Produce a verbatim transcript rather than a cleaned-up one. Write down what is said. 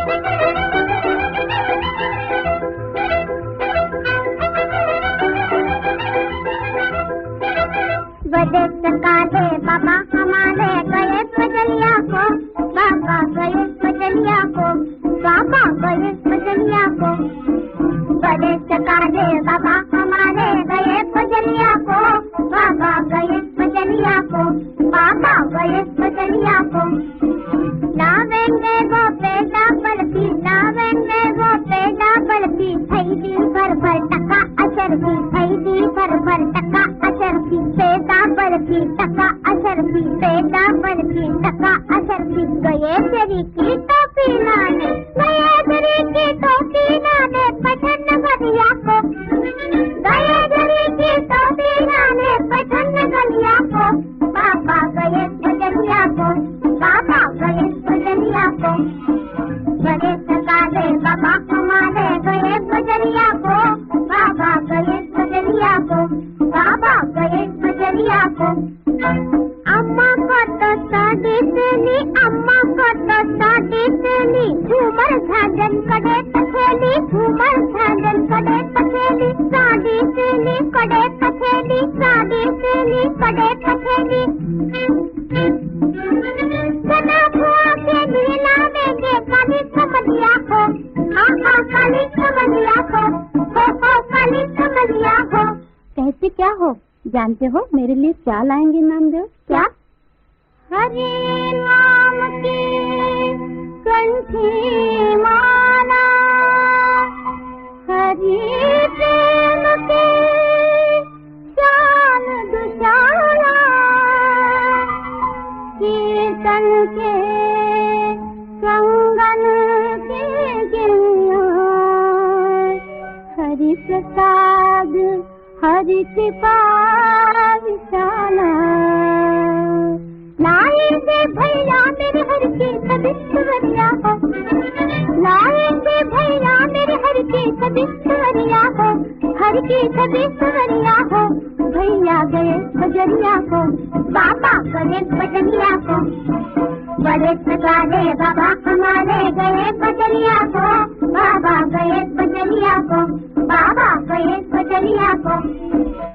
बड़े सकाले बाबा हमारे गए बजलिया को, बाबा गए बजलिया को, बाबा गए बजलिया को। बड़े सकाले बाबा हमारे गए बजलिया को, बाबा गए बजलिया को, बाबा गए बजलिया को। लावेंगे वो पेड़ा बर्फी, लावेंगे वो पेड़ा बर्फी, थैली भर भर टका अशर की, थैली भर भर टका अशर की। पेड़ा बर्फी टका अशर की, पेड़ा बर्फी टका अशर की। गए तेरी की टोपी लाने, गए तेरी की टोपी लाने पठन गलिया को, गए तेरी की टोपी लाने पठन गलिया को। बाबा गए बजलिया को, बाबा गए बजलिया को। बड़े सकाले बाबा हमारे गए बजलिया को, बाबा गए बजलिया को, बाबा गए बजलिया को। अम्मा को तो साड़ी देनी, अम्मा को तो साड़ी देनी, झूमर झांझन कड़े पखेली, झूमर झांझन कड़े पखेली। साड़ी देनी कड़े पखेली, साड़ी देनी कड़े पखेली। सना बुआ के लिए लावेंगे काली कमलिया को, हाँ हाँ काली कमलिया को, हो हो काली कमलिया को। कहते क्या हो, जानते हो मेरे लिए क्या लाएंगे नामदेव? क्या? हरि नाम की कंठी माला, हरि प्रेम के शान दुशाला, कीर्तन के कंगन के गिरिया, हरि प्रसाद हरि कृपा विशाला। लाएंगे भैया मेरे हर के सभी सुवरिया हो, लाएंगे भैया मेरे हर के सभी सुवरिया हो, हर के सभी सुवरिया हो। भैया गए बजरिया को, बाबा गए बजरिया को। बड़े सकाले बाबा हमारे गए बजरिया को, बाबा गए बजरिया को, बाबा गए बजरिया को।